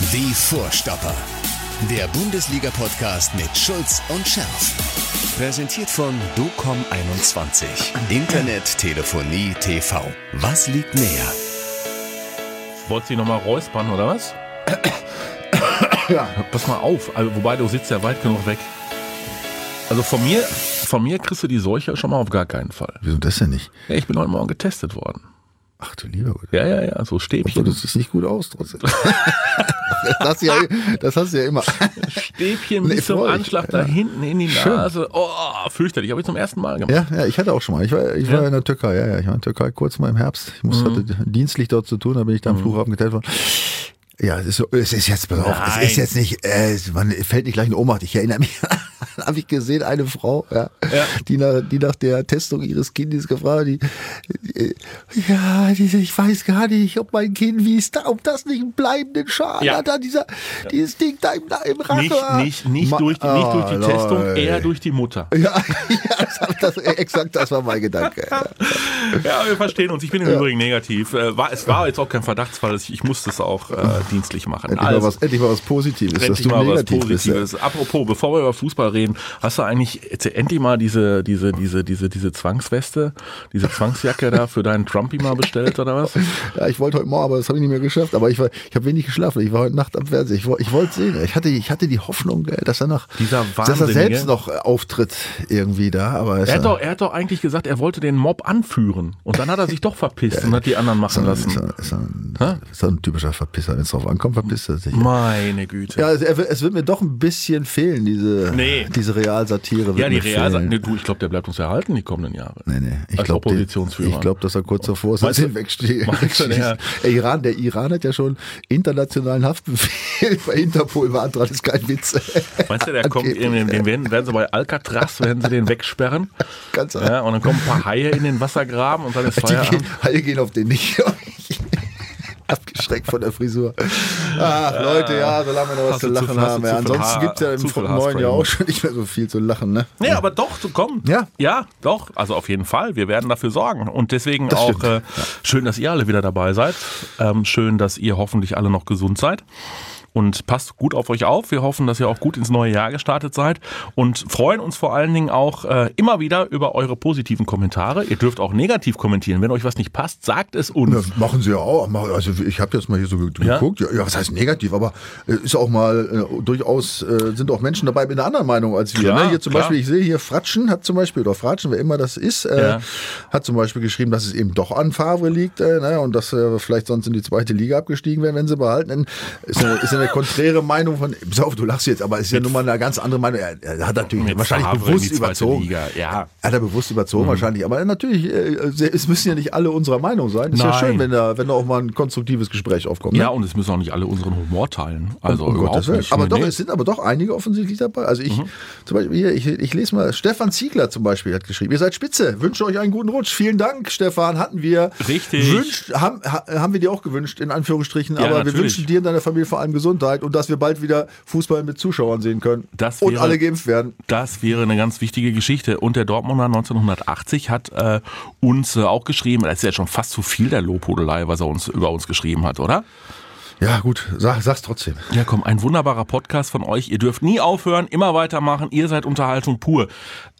Die Vorstopper. Der Bundesliga-Podcast mit Schulz und Scherf. Präsentiert von DOCOM21. Internet, Telefonie, TV. Was liegt näher? Wolltest du dich nochmal räuspern, oder was? Ja. Pass mal auf, also, wobei du sitzt ja weit genug weg. Also von mir kriegst du die Seuche schon mal auf gar keinen Fall. Wieso das denn nicht? Ja, ich bin heute Morgen getestet worden. Ach du lieber Gott. Ja, so Stäbchen. Das sieht nicht gut aus trotzdem. Das hast du ja immer. Stäbchen bis zum Anschlag da hinten in die Nase. Oh, fürchterlich. Habe ich zum ersten Mal gemacht. Ja, ich hatte auch schon mal. Ich war in der Türkei. Ja, ich war in der Türkei kurz mal im Herbst. Ich hatte dienstlich dort zu tun, da bin ich da am Flughafen getestet worden. Ja, es ist jetzt, pass auf, es ist jetzt nicht, man fällt nicht gleich in Ohnmacht. Ich erinnere mich, habe ich gesehen, eine Frau, die nach der Testung ihres Kindes gefragt hat, ich weiß gar nicht, ob mein Kind, ob das nicht einen bleibenden Schaden hat, dieses Ding da im Rachen. Nicht durch die Testung, eher durch die Mutter. Ja, exakt das war mein Gedanke. Ja, wir verstehen uns. Ich bin im Übrigen negativ. Es war jetzt auch kein Verdachtsfall, ich musste es auch dienstlich machen. Endlich mal was Positives. Endlich mal was Positives. Apropos, bevor wir über Fußball reden, hast du eigentlich endlich mal diese Zwangsweste, diese Zwangsjacke da für deinen Trumpy mal bestellt oder was? Ja, ich wollte heute Morgen, aber das habe ich nicht mehr geschafft. Aber ich habe wenig geschlafen. Ich war heute Nacht am Fernsehen. Ich wollte sehen. Ich hatte die Hoffnung, dass er selbst noch auftritt irgendwie da. Aber er hat doch eigentlich gesagt, er wollte den Mob anführen. Und dann hat er sich doch verpisst und hat die anderen machen lassen. Ist ein typischer Verpisser, wenn es drauf ankommt, verpisst er sich. Meine Güte. Ja, es wird mir doch ein bisschen fehlen, diese Realsatire. Ja, die Realsatire. Du, ich glaube, der bleibt uns erhalten die kommenden Jahre. Nee. Ich glaube, dass er kurz davor ist, dass er wegsteht. Der Iran hat ja schon internationalen Haftbefehl bei Interpol beantragt, das ist kein Witz. Meinst du, der kommt, den werden sie bei Alcatraz, werden sie den wegsperren? Ganz und dann kommen ein paar Haie in den Wassergraben und dann ist Feierabend. Haie gehen auf den nicht. Abgeschreckt von der Frisur. Ach, Leute, solange wir noch was zu lachen haben. Ansonsten gibt es ja im neuen Jahr auch schon nicht mehr so viel zu lachen, ne? Nee, aber doch, komm. Ja, doch. Also auf jeden Fall. Wir werden dafür sorgen. Und deswegen das auch schön, dass ihr alle wieder dabei seid. Schön, dass ihr hoffentlich alle noch gesund seid. Und passt gut auf euch auf. Wir hoffen, dass ihr auch gut ins neue Jahr gestartet seid und freuen uns vor allen Dingen auch immer wieder über eure positiven Kommentare. Ihr dürft auch negativ kommentieren. Wenn euch was nicht passt, sagt es uns. Das machen sie ja auch. Also ich habe jetzt mal hier so geguckt. Ja, was heißt negativ? Aber ist auch mal durchaus, sind auch Menschen dabei mit einer anderen Meinung als wir. Klar, ne? Hier zum Beispiel, ich sehe hier Fratschen hat zum Beispiel, oder Fratschen, wer immer das ist, hat zum Beispiel geschrieben, dass es eben doch an Favre liegt und dass vielleicht sonst in die zweite Liga abgestiegen wären, wenn sie behalten. Ist eine konträre Meinung von, pass auf, du lachst jetzt, aber es ist ja nun mal eine ganz andere Meinung. Er hat natürlich wahrscheinlich bewusst überzogen. Hat er bewusst überzogen wahrscheinlich, aber natürlich, es müssen ja nicht alle unserer Meinung sein. Ist ja schön, wenn da auch mal ein konstruktives Gespräch aufkommt. Ne? Ja, und es müssen auch nicht alle unseren Humor teilen. Also überhaupt nicht. Aber doch, es sind aber doch einige offensichtlich dabei. Also zum Beispiel hier, ich lese mal, Stefan Ziegler zum Beispiel hat geschrieben, ihr seid spitze, wünsche euch einen guten Rutsch. Vielen Dank, Stefan, hatten wir. Richtig. Haben wir dir auch gewünscht, in Anführungsstrichen, ja, aber natürlich. wir wünschen dir und deiner Familie vor allem Gesundheit und dass wir bald wieder Fußball mit Zuschauern sehen können und alle geimpft werden. Das wäre eine ganz wichtige Geschichte. Und der Dortmunder 1980 hat uns auch geschrieben, das ist ja schon fast zu viel der Lobhudelei, was er über uns geschrieben hat, oder? Ja gut, sag's trotzdem. Ja komm, ein wunderbarer Podcast von euch. Ihr dürft nie aufhören, immer weitermachen. Ihr seid Unterhaltung pur.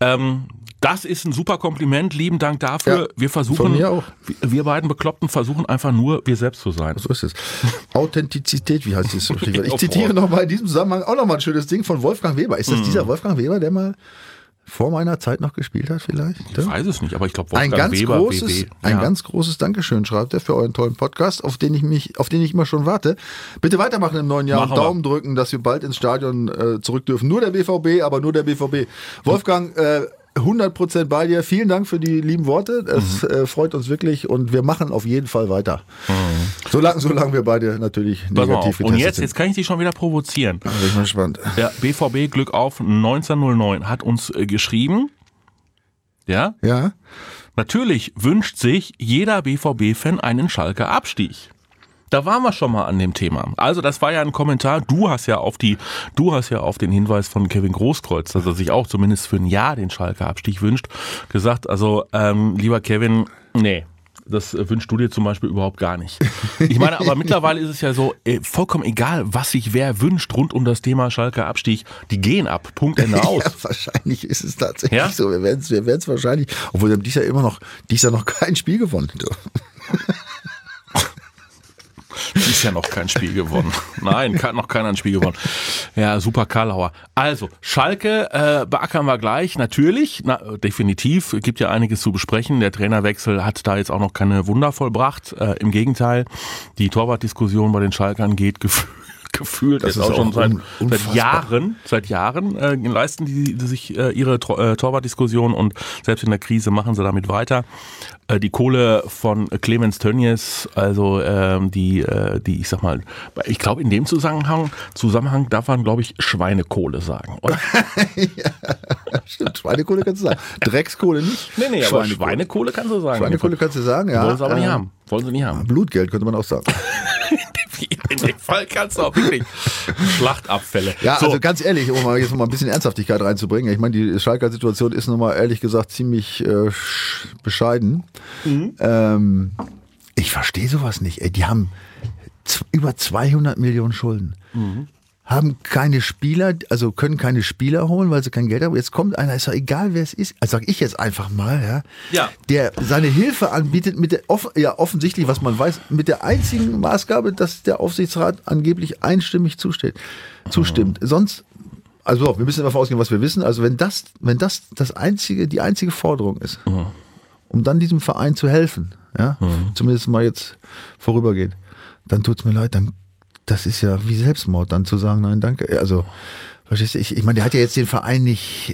Das ist ein super Kompliment, lieben Dank dafür. Ja, wir versuchen, von mir auch. Wir beiden Bekloppten versuchen einfach nur, wir selbst zu sein. So ist es. Authentizität, wie heißt das? Ich zitiere nochmal in diesem Zusammenhang auch nochmal ein schönes Ding von Wolfgang Weber. Ist das dieser Wolfgang Weber, der mal vor meiner Zeit noch gespielt hat vielleicht? Ich weiß es nicht, aber ich glaube Wolfgang Weber, ein ganz großes Dankeschön schreibt er für euren tollen Podcast, auf den ich immer schon warte. Bitte weitermachen im neuen Jahr und Daumen drücken, dass wir bald ins Stadion zurück dürfen. Nur der BVB, aber nur der BVB. Wolfgang, 100% bei dir. Vielen Dank für die lieben Worte. Es freut uns wirklich und wir machen auf jeden Fall weiter. Solange wir beide natürlich negativ getestet sind. Und jetzt kann ich dich schon wieder provozieren. Da bin ich mal gespannt. Der BVB Glück auf 1909 hat uns geschrieben. Ja? Ja. Natürlich wünscht sich jeder BVB-Fan einen Schalker Abstieg. Da waren wir schon mal an dem Thema. Also das war ja ein Kommentar. Du hast ja auf den Hinweis von Kevin Großkreuz, dass er sich auch zumindest für ein Jahr den Schalker Abstieg wünscht, gesagt. Also lieber Kevin, nee. das wünschst du dir zum Beispiel überhaupt gar nicht. Ich meine, aber mittlerweile ist es ja so, vollkommen egal, was sich wer wünscht rund um das Thema Schalker Abstieg, die gehen ab, Punkt, Ende aus. Ja, wahrscheinlich ist es tatsächlich so. Wir werden es wahrscheinlich, obwohl wir haben dieses Jahr noch kein Spiel gewonnen. Ist ja noch kein Spiel gewonnen. Nein, noch keiner ein Spiel gewonnen. Ja, super Karlauer. Also, Schalke beackern wir gleich. Natürlich, definitiv, gibt ja einiges zu besprechen. Der Trainerwechsel hat da jetzt auch noch keine Wunder vollbracht. Im Gegenteil, die Torwartdiskussion bei den Schalkern geht gefühlt das ist auch schon seit Jahren leisten die sich ihre Torwartdiskussion und selbst in der Krise machen sie damit weiter. Die Kohle von Clemens Tönnies, also die ich sag mal, ich glaube in dem Zusammenhang darf man, glaube ich, Schweinekohle sagen, oder? Ja, stimmt, Schweinekohle kannst du sagen. Dreckskohle nicht. Nee, aber Schweinekohle kannst du sagen. Schweinekohle kannst du sagen, ja. Wollen sie aber nicht haben. Wollen sie nicht haben. Blutgeld könnte man auch sagen. In dem Fall kannst du auch wirklich Schlachtabfälle. Ja, so. Also ganz ehrlich, um jetzt noch mal ein bisschen Ernsthaftigkeit reinzubringen. Ich meine, die Schalker Situation ist nun mal ehrlich gesagt ziemlich bescheiden. Mhm. Ich verstehe sowas nicht. Ey, die haben über 200 Millionen Schulden. Mhm. Haben keine Spieler, also können keine Spieler holen, weil sie kein Geld haben. Jetzt kommt einer, ist doch egal, wer es ist, also sag ich jetzt einfach mal, ja, der seine Hilfe anbietet mit der, offensichtlich, was man weiß, mit der einzigen Maßgabe, dass der Aufsichtsrat angeblich einstimmig zustimmt. Sonst, also wir müssen davon ausgehen, was wir wissen. Also wenn das die einzige Forderung ist, um dann diesem Verein zu helfen, zumindest mal jetzt vorübergehend, dann tut's mir leid, das ist ja wie Selbstmord, dann zu sagen, nein, danke. Also, verstehst du, ich meine, der hat ja jetzt den Verein nicht,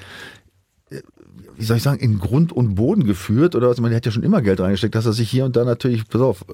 wie soll ich sagen, in Grund und Boden geführt, oder was? Ich meine, der hat ja schon immer Geld reingesteckt, dass er sich hier und da natürlich, pass auf,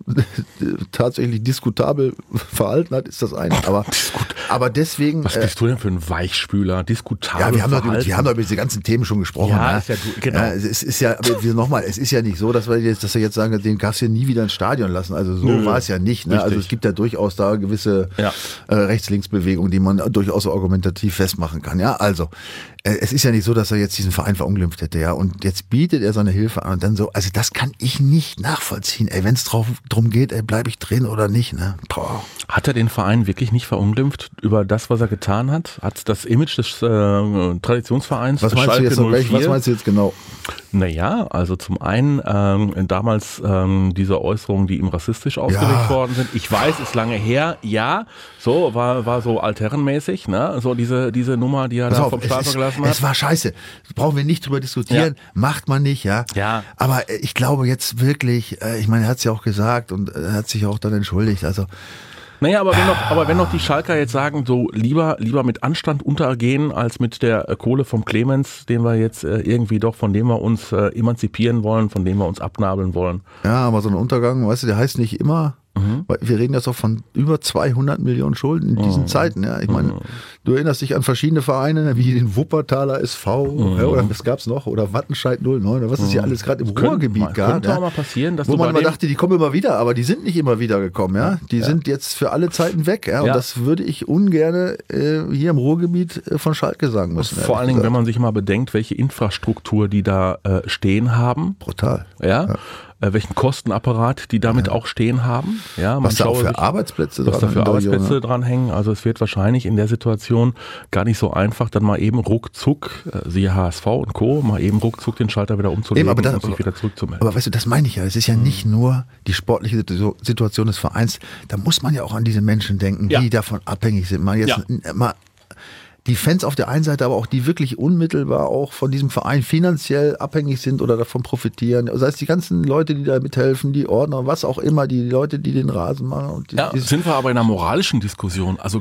tatsächlich diskutabel verhalten hat, ist das eine. Aber deswegen. Was bist du denn für ein Weichspüler? Diskutabel. Ja, wir haben doch über diese ganzen Themen schon gesprochen. Ja, ist ja genau. Ja, es ist ja, nochmal, es ist ja nicht so, dass wir jetzt sagen, den darfst du nie wieder ins Stadion lassen. Also so war es ja nicht. Ne? Also es gibt ja durchaus da gewisse Rechts-Links-Bewegungen, die man durchaus argumentativ festmachen kann. Ja, also es ist ja nicht so, dass er jetzt diesen Verein verunglimpft hätte, ja. Und jetzt bietet er seine Hilfe an und dann so, also das kann ich nicht nachvollziehen. Ey, wenn es drum geht, bleibe ich drin oder nicht, ne? Boah. Hat er den Verein wirklich nicht verunglimpft über das, was er getan hat? Hat das Image des Traditionsvereins was meinst Schalke du jetzt, was meinst du jetzt genau? Naja, also zum einen damals diese Äußerungen, die ihm rassistisch ausgelegt worden sind. Ich weiß, ist lange her. Ja, so war so altherrenmäßig, ne? So diese Nummer, die er da vom Start gelassen hat. Es war scheiße. Brauchen wir nicht drüber diskutieren. Macht man nicht, ja. Aber ich glaube jetzt wirklich, ich meine, er hat es ja auch gesagt und er hat sich auch dann entschuldigt. Also naja, aber wenn noch die Schalker jetzt sagen, so lieber mit Anstand untergehen, als mit der Kohle vom Clemens, den wir jetzt irgendwie doch, von dem wir uns emanzipieren wollen, von dem wir uns abnabeln wollen. Ja, aber so ein Untergang, weißt du, der heißt nicht immer, weil wir reden jetzt auch von über 200 Millionen Schulden in diesen Zeiten. Ja. Ich meine, du erinnerst dich an verschiedene Vereine, wie den Wuppertaler SV, oder was gab's noch, oder Wattenscheid 09, oder was es hier alles gerade im Ruhrgebiet gab. Könnte auch mal passieren, dass wo man immer dachte, die kommen immer wieder, aber die sind nicht immer wieder gekommen. Ja. Die sind jetzt für alle Zeiten weg. Ja. Und das würde ich ungern hier im Ruhrgebiet von Schalke sagen müssen. Vor allen Dingen, wenn man sich mal bedenkt, welche Infrastruktur die da stehen haben. Brutal. Ja. Welchen Kostenapparat die damit auch stehen haben. Ja, was da auch für Arbeitsplätze dranhängen. Also es wird wahrscheinlich in der Situation gar nicht so einfach, dann mal eben ruckzuck, siehe HSV und Co., mal eben ruckzuck den Schalter wieder umzulegen und sich wieder zurückzumelden. Aber weißt du, das meine ich ja. Es ist ja nicht nur die sportliche Situation des Vereins. Da muss man ja auch an diese Menschen denken, die davon abhängig sind. Mal die Fans auf der einen Seite, aber auch die wirklich unmittelbar auch von diesem Verein finanziell abhängig sind oder davon profitieren. Das heißt, die ganzen Leute, die da mithelfen, die Ordner, was auch immer, die Leute, die den Rasen machen. Und sind wir aber in einer moralischen Diskussion. Also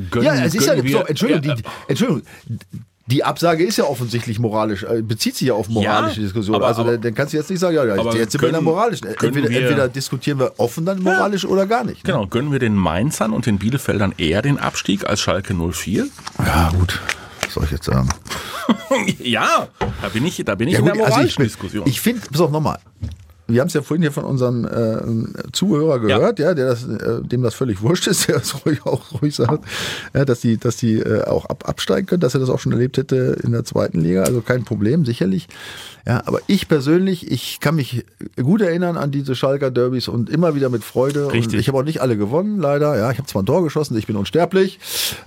Entschuldigung. Die Absage ist ja offensichtlich moralisch, bezieht sich ja auf moralische Diskussion. Also dann kannst du jetzt nicht sagen, jetzt sind wir in der moralischen. Entweder diskutieren wir offen dann moralisch oder gar nicht. Ne? Genau, gönnen wir den Mainzern und den Bielefeldern eher den Abstieg als Schalke 04? Ja gut, was soll ich jetzt sagen? Ja, da bin ich in der moralischen Diskussion. Ich finde, pass auf nochmal, wir haben es ja vorhin hier von unserem Zuhörer gehört, ja, dem das völlig wurscht ist, der es ruhig sagt, dass die auch absteigen können, dass er das auch schon erlebt hätte in der zweiten Liga, also kein Problem, sicherlich. Ja, aber ich persönlich, ich kann mich gut erinnern an diese Schalker Derbys und immer wieder mit Freude. Richtig. Und ich habe auch nicht alle gewonnen, leider. Ja, ich habe zwar ein Tor geschossen, ich bin unsterblich,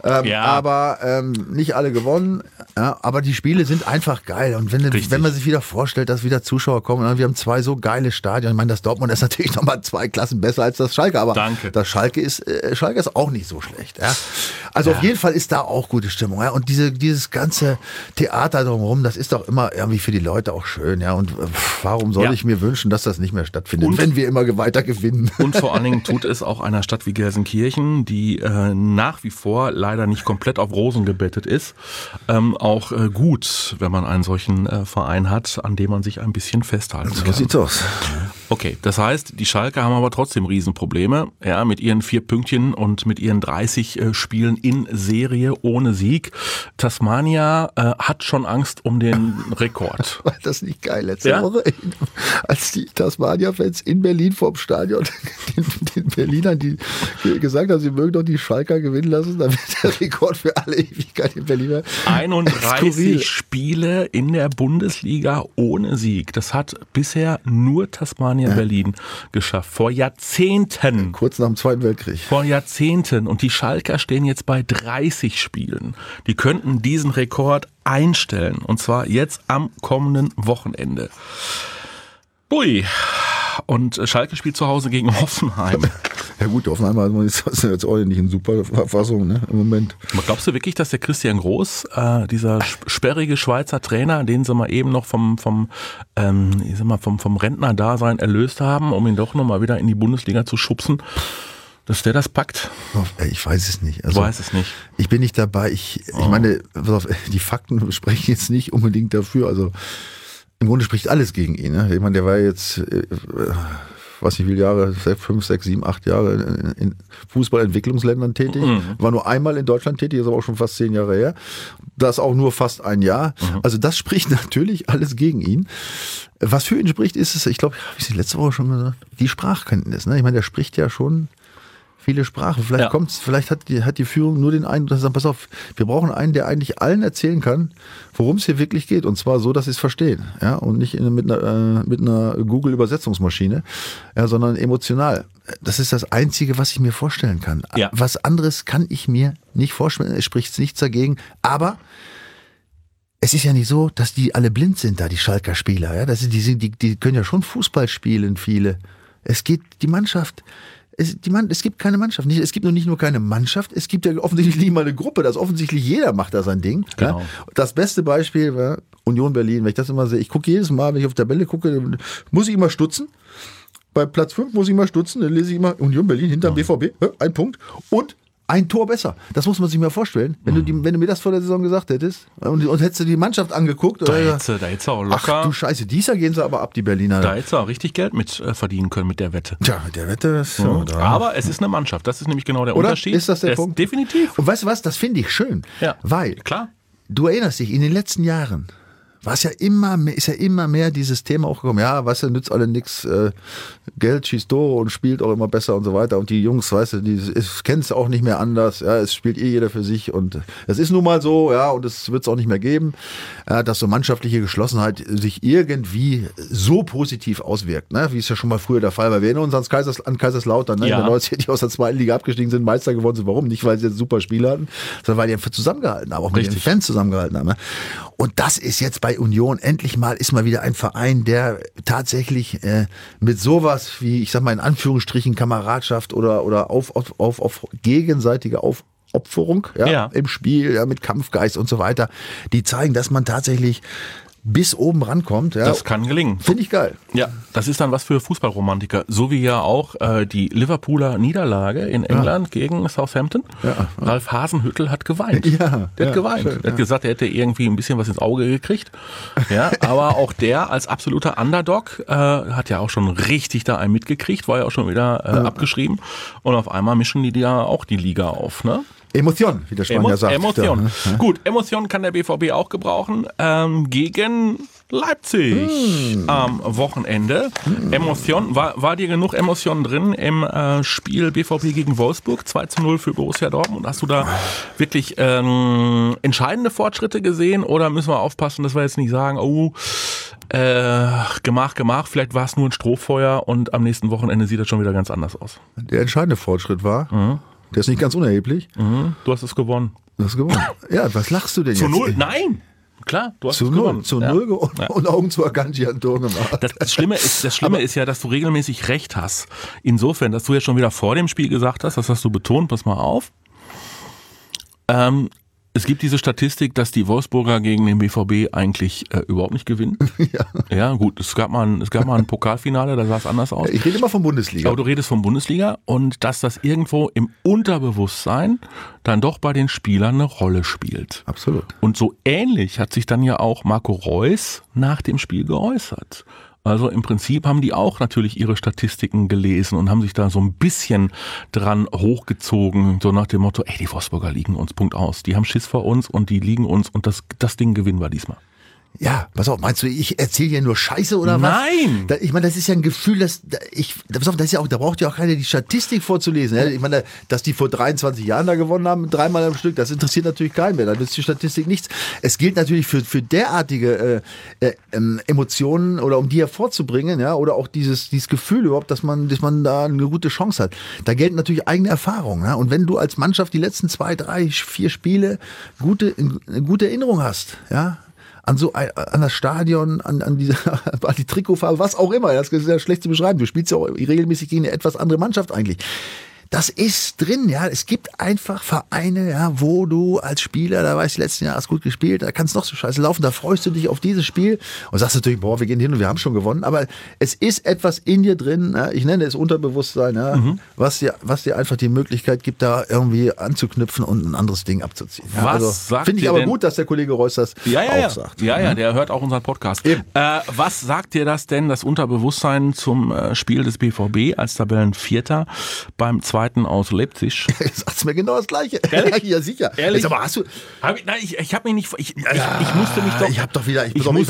aber nicht alle gewonnen. Ja, aber die Spiele sind einfach geil. Und wenn man sich wieder vorstellt, dass wieder Zuschauer kommen, wir haben 2 so geile Stadien. Ich meine, das Dortmund ist natürlich nochmal 2 Klassen besser als das Schalke, aber das Schalke ist auch nicht so schlecht. Ja. Also auf jeden Fall ist da auch gute Stimmung. Ja. Und dieses ganze Theater drumherum, das ist doch immer irgendwie für die Leute auch schön, ja. Und warum soll ich mir wünschen, dass das nicht mehr stattfindet, wenn wir immer weiter gewinnen? Und vor allen Dingen tut es auch einer Stadt wie Gelsenkirchen, die nach wie vor leider nicht komplett auf Rosen gebettet ist, auch gut, wenn man einen solchen Verein hat, an dem man sich ein bisschen festhalten kann. So sieht's aus. Okay, das heißt, die Schalker haben aber trotzdem Riesenprobleme, ja, mit ihren 4 Pünktchen und mit ihren 30 Spielen in Serie ohne Sieg. Tasmania hat schon Angst um den Rekord. War das nicht geil letzte Woche, als die Tasmania-Fans in Berlin vorm Stadion den Berlinern, die gesagt haben, sie mögen doch die Schalker gewinnen lassen, dann wird der Rekord für alle Ewigkeit in Berlin. 31 Spiele in der Bundesliga ohne Sieg. Das hat bisher nur Tasmania Berlin geschafft. Vor Jahrzehnten. Kurz nach dem Zweiten Weltkrieg. Vor Jahrzehnten. Und die Schalker stehen jetzt bei 30 Spielen. Die könnten diesen Rekord einstellen. Und zwar jetzt am kommenden Wochenende. Ui. Und Schalke spielt zu Hause gegen Hoffenheim. Ja gut, Hoffenheim ist jetzt auch nicht in super Verfassung, ne, im Moment. Aber glaubst du wirklich, dass der Christian Groß, dieser sperrige Schweizer Trainer, den sie mal eben noch vom Rentnerdasein erlöst haben, um ihn doch nochmal wieder in die Bundesliga zu schubsen, dass der das packt? Ich weiß es nicht. Also, du weißt es nicht. Ich bin nicht dabei. Ich meine, die Fakten sprechen jetzt nicht unbedingt dafür. Also im Grunde spricht alles gegen ihn. Ne? Ich meine, der war jetzt, weiß nicht wie viele Jahre, 5, 6, 7, 8 Jahre in Fußballentwicklungsländern tätig. War nur einmal in Deutschland tätig, ist aber auch schon fast 10 Jahre her. Das auch nur fast ein Jahr. Also das spricht natürlich alles gegen ihn. Was für ihn spricht, ist es, ich glaube, habe ich es letzte Woche schon gesagt, die Sprachkenntnis. Ne? Ich meine, der spricht ja schon viele Sprachen. Vielleicht hat die Führung nur den Eindruck, dass sie sagen, pass auf, wir brauchen einen, der eigentlich allen erzählen kann, worum es hier wirklich geht. Und zwar so, dass sie es verstehen. Ja? Und nicht mit einer Google-Übersetzungsmaschine, sondern emotional. Das ist das Einzige, was ich mir vorstellen kann. Ja. Was anderes kann ich mir nicht vorstellen. Es spricht nichts dagegen. Aber es ist ja nicht so, dass die alle blind sind da, die Schalker Spieler. Ja? Die können ja schon Fußball spielen, viele. Es geht die Mannschaft. Es gibt keine Mannschaft. Es gibt nicht nur keine Mannschaft, es gibt ja offensichtlich nicht mal eine Gruppe. Das offensichtlich jeder macht da sein Ding. Genau. Ja? Das beste Beispiel war Union Berlin. Wenn ich das immer sehe, ich gucke jedes Mal, wenn ich auf Tabelle gucke, muss ich immer stutzen. Bei Platz 5 muss ich immer stutzen, dann lese ich immer Union Berlin hinter BVB, 1 Punkt und ein Tor besser. Das muss man sich mal vorstellen. Wenn du mir das vor der Saison gesagt hättest und hättest du die Mannschaft angeguckt. Da hättest du auch locker. Ach du Scheiße, dieses Jahr gehen sie aber ab, die Berliner. Da hättest du auch richtig Geld mit verdienen können mit der Wette. Tja, mit der Wette ist so. Aber es ist eine Mannschaft. Das ist nämlich genau der Unterschied. Ist das der Punkt? Definitiv. Und weißt du was, das finde ich schön. Ja. Weil, klar, du erinnerst dich, in den letzten Jahren ist ja immer mehr dieses Thema auch gekommen, ja, weißt du, nützt alle nichts, Geld schießt Tore und spielt auch immer besser und so weiter. Und die Jungs, weißt du, die kennen es auch nicht mehr anders, ja, es spielt jeder für sich und es ist nun mal so, ja, und es wird es auch nicht mehr geben, dass so mannschaftliche Geschlossenheit sich irgendwie so positiv auswirkt, ne, wie es ja schon mal früher der Fall war. Wir erinnern uns an Kaiserslautern, ne, in der 90er, die aus der 2. Liga abgestiegen sind, Meister geworden sind. Warum? Nicht, weil sie jetzt super Spieler hatten, sondern weil die einfach zusammengehalten haben, auch mit den Fans zusammengehalten haben. Ne? Und das ist jetzt bei Union endlich mal, ist mal wieder ein Verein, der tatsächlich mit sowas wie, ich sag mal in Anführungsstrichen, Kameradschaft oder auf gegenseitige Aufopferung im Spiel, mit Kampfgeist und so weiter, die zeigen, dass man tatsächlich bis oben rankommt. Ja. Das kann gelingen. Finde ich geil. Ja, das ist dann was für Fußballromantiker. So wie ja auch die Liverpooler Niederlage in England gegen Southampton. Ja. Ralf Hasenhüttl hat geweint. Der hat geweint. Schön, er hat gesagt, er hätte irgendwie ein bisschen was ins Auge gekriegt. Ja, aber auch der als absoluter Underdog hat ja auch schon richtig da einen mitgekriegt, war ja auch schon wieder abgeschrieben. Und auf einmal mischen die ja auch die Liga auf, ne? Emotion, wie der Spanier sagt. Emotion. Ja. Gut, Emotion kann der BVB auch gebrauchen. Gegen Leipzig am Wochenende. Emotion, war dir genug Emotion drin im Spiel BVB gegen Wolfsburg? 2:0 für Borussia Dortmund. Hast du da wirklich entscheidende Fortschritte gesehen oder müssen wir aufpassen, dass wir jetzt nicht sagen, Gemach, vielleicht war es nur ein Strohfeuer und am nächsten Wochenende sieht das schon wieder ganz anders aus? Der entscheidende Fortschritt war, der ist nicht ganz unerheblich. Du hast es gewonnen. Ja, was lachst du denn jetzt? Zu 0? Nein! Klar, du hast es gewonnen. Zu 0 und Augen zu Akanji hat ein Tor gemacht. Das Schlimme ist ja, dass du regelmäßig recht hast. Insofern, dass du ja schon wieder vor dem Spiel gesagt hast, das hast du betont, pass mal auf. Es gibt diese Statistik, dass die Wolfsburger gegen den BVB eigentlich überhaupt nicht gewinnen. Ja, gut, es gab mal ein Pokalfinale, da sah es anders aus. Ich rede immer von Bundesliga. Aber du redest von Bundesliga und dass das irgendwo im Unterbewusstsein dann doch bei den Spielern eine Rolle spielt. Absolut. Und so ähnlich hat sich dann ja auch Marco Reus nach dem Spiel geäußert. Also im Prinzip haben die auch natürlich ihre Statistiken gelesen und haben sich da so ein bisschen dran hochgezogen, so nach dem Motto, die Wolfsburger liegen uns, Punkt aus. Die haben Schiss vor uns und die liegen uns und das Ding gewinnen wir diesmal. Ja, pass auf, meinst du, ich erzähle hier nur Scheiße oder was? Nein! Ich meine, das ist ja ein Gefühl, das ist ja auch, da braucht ja auch keiner die Statistik vorzulesen. Ja? Ich meine, dass die vor 23 Jahren da gewonnen haben, 3-mal am Stück, das interessiert natürlich keinen mehr. Da nützt die Statistik nichts. Es gilt natürlich für derartige Emotionen oder um die hervorzubringen, ja, oder auch dieses Gefühl überhaupt, dass man da eine gute Chance hat. Da gelten natürlich eigene Erfahrungen. Ja? Und wenn du als Mannschaft die letzten 2, 3, 4 Spiele eine gute Erinnerung hast, ja, an das Stadion, an die Trikotfarbe, was auch immer. Das ist ja schlecht zu beschreiben. Du spielst ja auch regelmäßig gegen eine etwas andere Mannschaft eigentlich. Das ist drin, ja. Es gibt einfach Vereine, ja, wo du als Spieler, da weißt du, letzten Jahr hast gut gespielt, da kannst du noch so scheiße laufen, da freust du dich auf dieses Spiel und sagst natürlich, wir gehen hin und wir haben schon gewonnen, aber es ist etwas in dir drin, ja, ich nenne es Unterbewusstsein, ja, was dir einfach die Möglichkeit gibt, da irgendwie anzuknüpfen und ein anderes Ding abzuziehen. Ja, also, finde ich aber gut, dass der Kollege Reus das auch sagt. Ja, der hört auch unseren Podcast. Was sagt dir das denn, das Unterbewusstsein zum Spiel des BVB als Tabellenvierter beim zweiten aus Leipzig? Sagst mir genau das Gleiche. Ehrlich? Ja, sicher. Ehrlich? Aber hast du... Ich habe mich nicht... Ich musste mich doch... Ich habe doch wieder...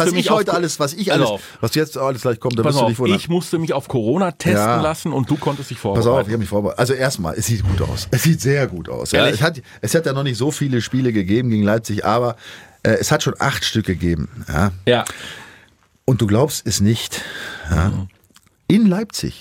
Was jetzt alles gleich kommt, da wirst du dich wundern. Ich musste mich auf Corona testen lassen und du konntest dich vorbereiten. Pass auf, ich habe mich vorbereitet. Also erstmal, es sieht gut aus. Es sieht sehr gut aus. Ja, es hat ja noch nicht so viele Spiele gegeben gegen Leipzig, aber es hat schon 8 Stück gegeben. Ja. Und du glaubst es nicht. Ja. In Leipzig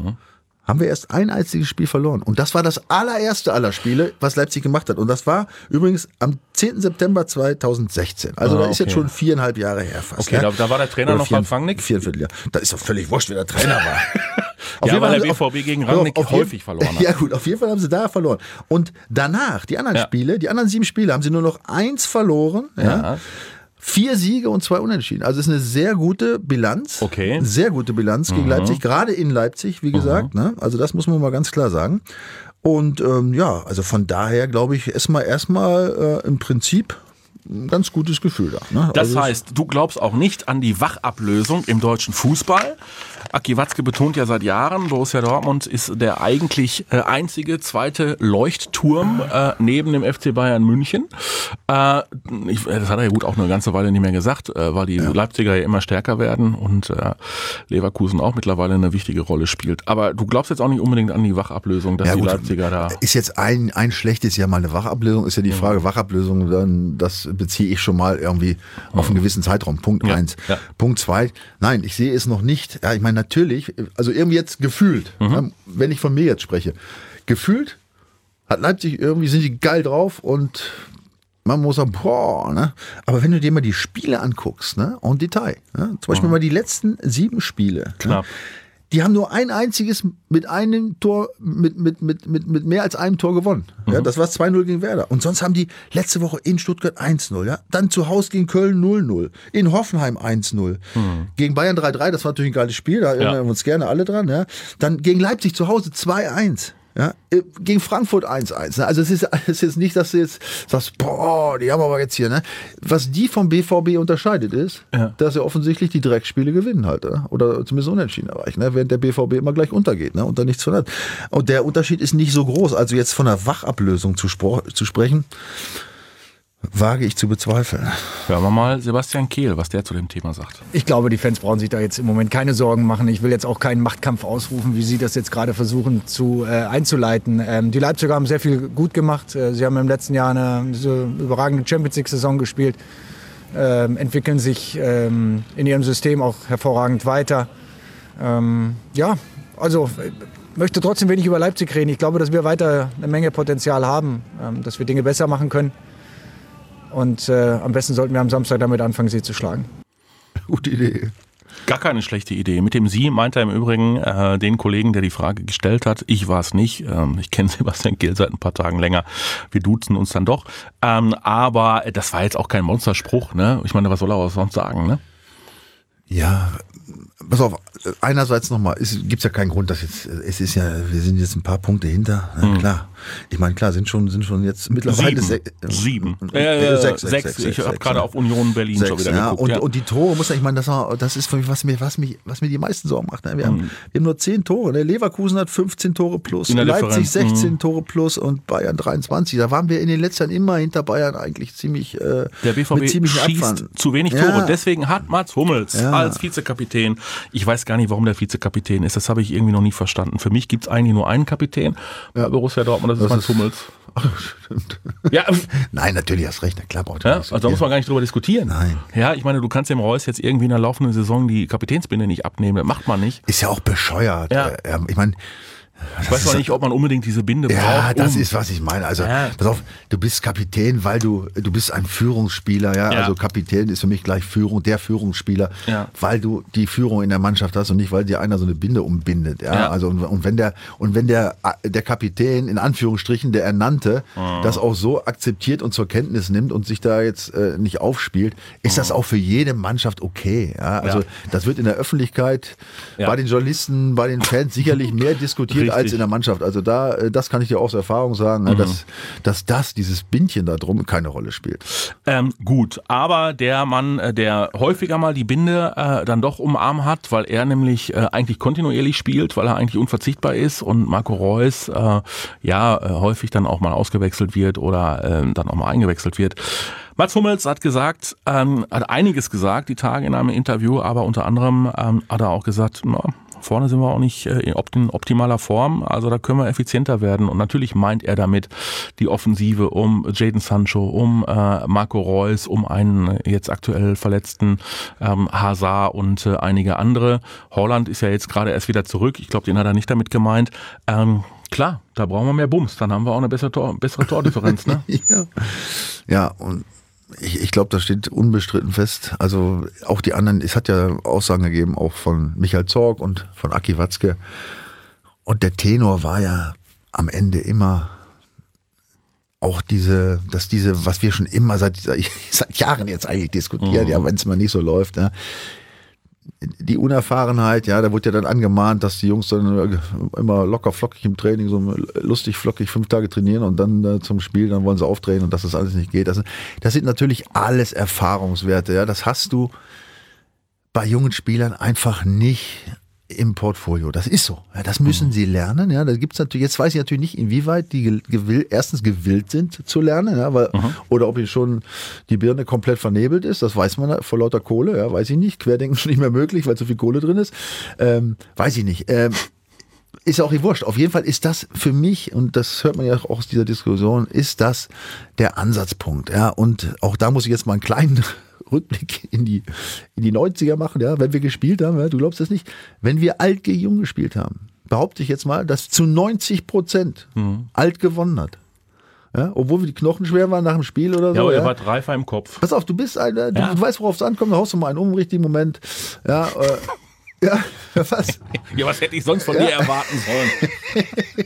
haben wir erst ein einziges Spiel verloren. Und das war das allererste aller Spiele, was Leipzig gemacht hat. Und das war übrigens am 10. September 2016. Also da ist jetzt schon 4,5 Jahre her fast. Okay, da war der Trainer noch Ralf Rangnick? 4,25 Jahre. Da ist doch völlig wurscht, wer der Trainer war. Weil der BVB gegen Rangnick häufig verloren hat. Ja gut, auf jeden Fall haben sie da verloren. Und danach, die anderen Spiele, die anderen 7 Spiele, haben sie nur noch 1 verloren. Ja. 4 Siege und 2 Unentschieden. Also es ist eine sehr gute Bilanz. Okay. Sehr gute Bilanz gegen Leipzig, gerade in Leipzig, wie gesagt. Ne? Also das muss man mal ganz klar sagen. Und also von daher glaube ich erstmal im Prinzip ein ganz gutes Gefühl da. Ne? Das heißt, du glaubst auch nicht an die Wachablösung im deutschen Fußball. Aki Watzke betont ja seit Jahren, Borussia Dortmund ist der eigentlich einzige zweite Leuchtturm neben dem FC Bayern München. Das hat er ja gut auch eine ganze Weile nicht mehr gesagt, weil die Leipziger ja immer stärker werden und Leverkusen auch mittlerweile eine wichtige Rolle spielt. Aber du glaubst jetzt auch nicht unbedingt an die Wachablösung, dass die Leipziger da... Ist jetzt ein schlechtes Jahr mal eine Wachablösung, ist ja die Frage, Wachablösung, dann das beziehe ich schon mal irgendwie auf einen gewissen Zeitraum. Punkt 1. Ja. Punkt 2, nein, ich sehe es noch nicht. Ja, ich meine, natürlich, also irgendwie jetzt gefühlt, wenn ich von mir jetzt spreche, gefühlt hat Leipzig irgendwie, sind die geil drauf und man muss sagen, boah, ne? Aber wenn du dir mal die Spiele anguckst, ne, en Detail, ne? Zum Beispiel mal die letzten 7 Spiele, ne? Die haben nur ein einziges mit einem Tor, mit mehr als einem Tor gewonnen. Ja, das war 2-0 gegen Werder. Und sonst haben die letzte Woche in Stuttgart 1-0. Ja? Dann zu Hause gegen Köln 0-0. In Hoffenheim 1-0. Gegen Bayern 3-3, das war natürlich ein geiles Spiel. Da erinnern wir uns gerne alle dran. Ja? Dann gegen Leipzig zu Hause 2-1. Ja, gegen Frankfurt 1-1. Also es ist jetzt nicht, dass du jetzt sagst, boah, die haben aber jetzt hier, ne? Was die vom BVB unterscheidet ist, dass sie offensichtlich die Dreckspiele gewinnen halt, oder zumindest unentschieden erreichen, ne? Während der BVB immer gleich untergeht, ne? Und da nichts von hat. Und der Unterschied ist nicht so groß. Also jetzt von einer Wachablösung zu sprechen, Wage ich zu bezweifeln. Hören wir mal Sebastian Kehl, was der zu dem Thema sagt. Ich glaube, die Fans brauchen sich da jetzt im Moment keine Sorgen machen. Ich will jetzt auch keinen Machtkampf ausrufen, wie Sie das jetzt gerade versuchen einzuleiten. Die Leipziger haben sehr viel gut gemacht. Sie haben im letzten Jahr eine überragende Champions-League-Saison gespielt, entwickeln sich in ihrem System auch hervorragend weiter. Möchte trotzdem wenig über Leipzig reden. Ich glaube, dass wir weiter eine Menge Potenzial haben, dass wir Dinge besser machen können. Und am besten sollten wir am Samstag damit anfangen, sie zu schlagen. Gute Idee. Gar keine schlechte Idee. Mit dem Sie meint er im Übrigen den Kollegen, der die Frage gestellt hat. Ich war es nicht. Ich kenne Sebastian Kehl seit ein paar Tagen länger. Wir duzen uns dann doch. Aber das war jetzt auch kein Monsterspruch. Ne? Ich meine, was soll er auch sonst sagen? Ne? Ja, pass auf, einerseits nochmal, gibt es ja keinen Grund, dass wir sind jetzt ein paar Punkte hinter, klar. Ich meine, klar, sind schon jetzt mittlerweile sechs. Ich habe gerade auf Union Berlin 6, schon wieder geguckt. Und die Tore, das ist für mich, was mir die meisten Sorgen macht. Ne? Wir haben nur 10 Tore. Ne? Leverkusen hat 15 Tore plus, Leipzig 16 Tore plus und Bayern 23. Da waren wir in den letzten Jahren immer hinter Bayern eigentlich ziemlich der BVB schießt zu wenig Tore. Deswegen hat Mats Hummels als Vizekapitän, ich weiß gar nicht, warum der Vizekapitän ist, das habe ich irgendwie noch nie verstanden. Für mich gibt es eigentlich nur einen Kapitän bei Borussia Dortmund, das ist Mats Hummels. Ach, stimmt. Ja. Nein, natürlich, hast recht. Na klar, braucht ja, also da muss man gar nicht drüber diskutieren. Nein. Ja, ich meine, du kannst dem Reus jetzt irgendwie in der laufenden Saison die Kapitänsbinde nicht abnehmen. Das macht man nicht. Ist ja auch bescheuert. Ja. Ich meine, ich weiß auch nicht, ob man unbedingt diese Binde braucht. Ja, das ist, was ich meine. Also, pass auf, du bist Kapitän, weil du bist ein Führungsspieler, ja. Also Kapitän ist für mich gleich der Führungsspieler, weil du die Führung in der Mannschaft hast und nicht, weil dir einer so eine Binde umbindet, ja. Also, und wenn der Kapitän, in Anführungsstrichen, der Ernannte, das auch so akzeptiert und zur Kenntnis nimmt und sich da jetzt nicht aufspielt, ist das auch für jede Mannschaft okay, ja. Also, das wird in der Öffentlichkeit, bei den Journalisten, bei den Fans sicherlich mehr diskutiert als in der Mannschaft. Also das kann ich dir aus Erfahrung sagen, dass dieses Bindchen da drum keine Rolle spielt. Gut, aber der Mann, der häufiger mal die Binde dann doch um den Arm hat, weil er nämlich eigentlich kontinuierlich spielt, weil er eigentlich unverzichtbar ist und Marco Reus häufig dann auch mal ausgewechselt wird oder dann auch mal eingewechselt wird. Mats Hummels hat gesagt, hat einiges gesagt die Tage in einem Interview, aber unter anderem hat er auch gesagt, vorne sind wir auch nicht in optimaler Form, also da können wir effizienter werden. Und natürlich meint er damit die Offensive um Jadon Sancho, um Marco Reus, um einen jetzt aktuell verletzten Hazard und einige andere. Haaland ist ja jetzt gerade erst wieder zurück. Ich glaube, den hat er nicht damit gemeint. Klar, da brauchen wir mehr Bums. Dann haben wir auch eine bessere Tordifferenz. Ne? Ja, und ich glaube, das steht unbestritten fest. Also auch die anderen, es hat ja Aussagen gegeben, auch von Michael Zorc und von Aki Watzke. Und der Tenor war ja am Ende immer auch was wir schon immer seit Jahren jetzt eigentlich diskutieren, wenn es mal nicht so läuft, ja. Die Unerfahrenheit, da wurde ja dann angemahnt, dass die Jungs dann immer locker flockig im Training, so lustig flockig 5 Tage trainieren und dann zum Spiel, dann wollen sie aufdrehen und dass das alles nicht geht. Das sind natürlich alles Erfahrungswerte, ja. Das hast du bei jungen Spielern einfach nicht im Portfolio. Das ist so. Ja, das müssen sie lernen. Ja, da gibt's natürlich, jetzt weiß ich natürlich nicht, inwieweit die erstens gewillt sind zu lernen, oder ob ihnen schon die Birne komplett vernebelt ist. Das weiß man vor lauter Kohle, weiß ich nicht. Querdenken ist nicht mehr möglich, weil zu viel Kohle drin ist. Weiß ich nicht. Ist ja auch nicht wurscht. Auf jeden Fall ist das für mich, und das hört man ja auch aus dieser Diskussion, ist das der Ansatzpunkt. Ja, und auch da muss ich jetzt mal einen kleinen Rückblick in die 90er machen, wenn wir gespielt haben, du glaubst das nicht, wenn wir alt gegen jung gespielt haben, behaupte ich jetzt mal, dass zu 90% alt gewonnen hat. Ja, obwohl wir die Knochen schwer waren nach dem Spiel oder so. Ja, aber er war Dreifer im Kopf. Pass auf, du bist einer, du weißt, worauf es ankommt, da haust du mal einen im richtigen Moment. Ja, was? Ja, was hätte ich sonst von dir erwarten sollen?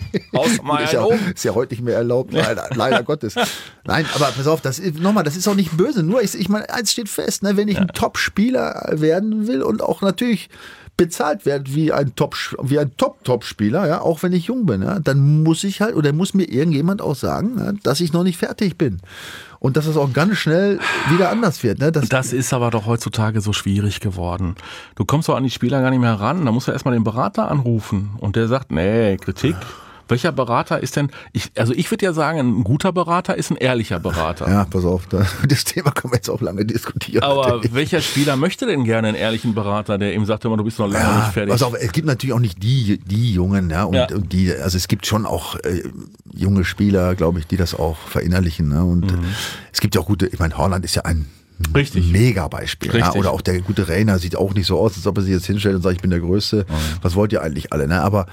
Ist ja heute nicht mehr erlaubt, leider Gottes. Nein, aber pass auf, das ist auch nicht böse. Nur, ich meine, eins steht fest, wenn ich ein Top-Spieler werden will und auch natürlich bezahlt werde wie ein Top-Spieler, auch wenn ich jung bin, dann muss ich halt, oder muss mir irgendjemand auch sagen, dass ich noch nicht fertig bin. Und dass es auch ganz schnell wieder anders wird. Ne? Das ist aber doch heutzutage so schwierig geworden. Du kommst doch an die Spieler gar nicht mehr ran. Da musst du erstmal den Berater anrufen. Und der sagt, nee, Kritik Welcher Berater ist denn, ich würde ja sagen, ein guter Berater ist ein ehrlicher Berater. Ja, pass auf, das Thema können wir jetzt auch lange diskutieren. Aber welcher Spieler möchte denn gerne einen ehrlichen Berater, der ihm sagt immer, du bist noch lange nicht fertig? Pass auf, es gibt natürlich auch nicht die Jungen, ja, und die, also es gibt schon auch junge Spieler, glaube ich, die das auch verinnerlichen, ne? Und es gibt ja auch gute, ich meine, Haaland ist ja ein Mega-Beispiel. Ja? Oder auch der gute Rainer sieht auch nicht so aus, als ob er sich jetzt hinstellt und sagt, ich bin der Größte. Was wollt ihr eigentlich alle? Ne? Aber